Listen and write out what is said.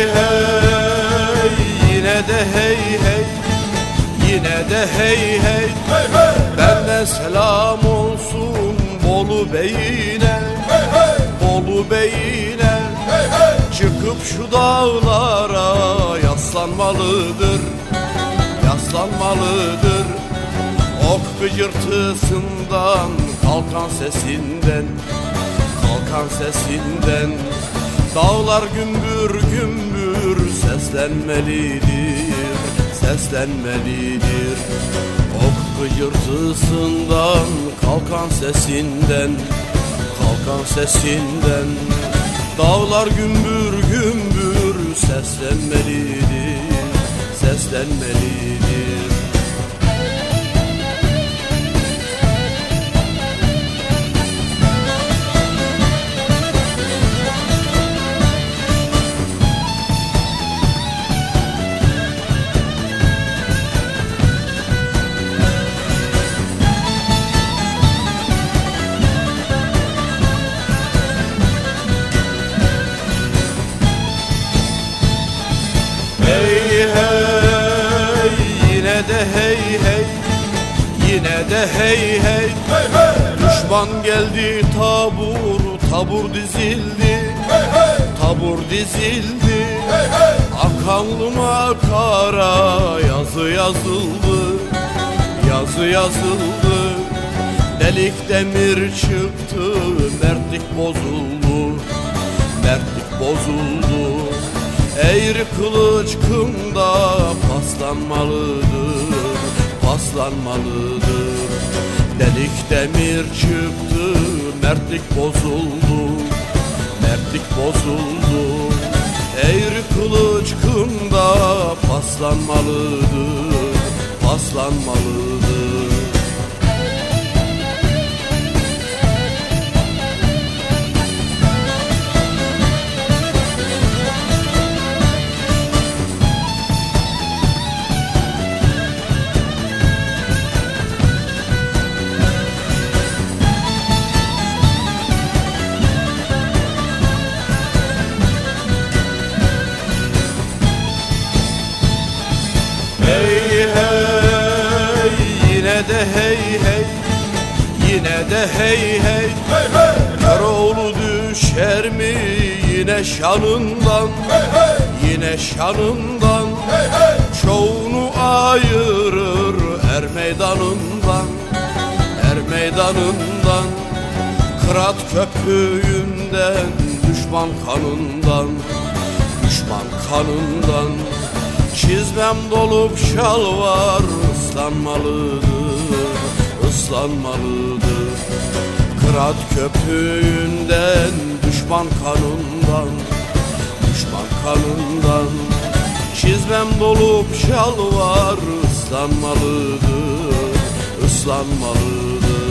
hey, yine de hey hey, yine de hey hey, Hey hey, benden selam olsun Bolu Bey'ine, hey hey, Bolu Bey'ine. hey hey, Çıkıp şu dağlara yaslanmalıdır, yaslanmalıdır. Ok gıcırtısından, kalkan sesinden, kalkan sesinden. Dağlar gümbür gümbür seslenmelidir, seslenmelidir. Ok gıcırtısından, kalkan sesinden, kalkan sesinden. Dağlar gümbür gümbür seslenmelidir, seslenmelidir. Hey hey, yine de hey hey, yine de hey hey. hey hey, Düşman geldi tabur, tabur dizildi, hey hey, tabur dizildi. hey hey, Akanlıma kara yazı yazıldı, yazı yazıldı. Delik demir çıktı, mertlik bozuldu, mertlik bozuldu. Eğri kılıç kımda paslanmalıdır, paslanmalıdır. Delik demir çıktı, mertlik bozuldu, mertlik bozuldu. Eğri kılıç kımda paslanmalıdır, paslanmalıdır. Hey hey, yine de hey hey, yine de hey hey. hey hey, Köroğlu düşer mi yine şanından, hey hey, yine şanından. hey hey, Çoğunu ayırır er meydanından, er meydanından. Kırat köprüğünden, düşman kanından, düşman kanından. Çizmem dolup şalvar ıslanmalıdır, ıslanmalıdır. Kırat köprüğünden, düşman kanından, düşman kanından. Çizmem dolup şalvar ıslanmalıdır, ıslanmalıdır.